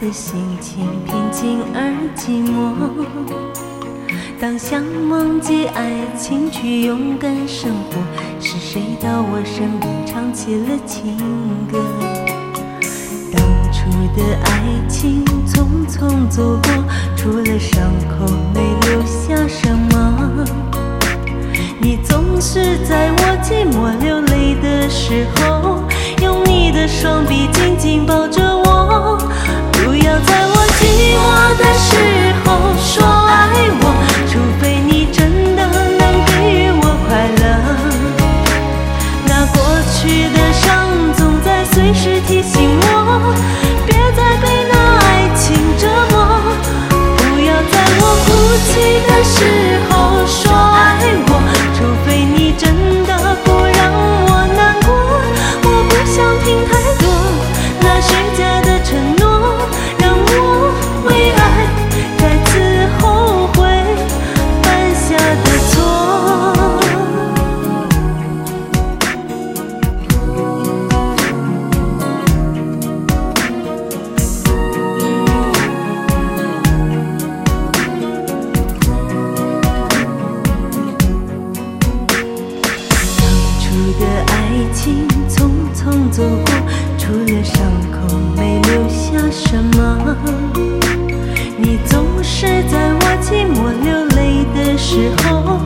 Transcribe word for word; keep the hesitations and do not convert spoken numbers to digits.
的心情平静而寂寞。当想忘记爱情，去勇敢生活，是谁到我身边唱起了情歌？当初的爱情匆匆走过，除了伤口没留下什么。你总是在我寂寞流泪的时候，用你的双臂紧紧抱着我。不要在我寂寞的时候说爱我，除非你真的能给予我快乐。那过去的伤总在随时提醒我，别再被那爱情折磨。不要在我哭泣的时候说爱我，除非你真的不让我难过。我不想听太多那虚假的承诺，让我为爱再次后悔犯下的错。的爱情匆匆走过，除了伤口没留下什么。你总是在我寂寞流泪的时候，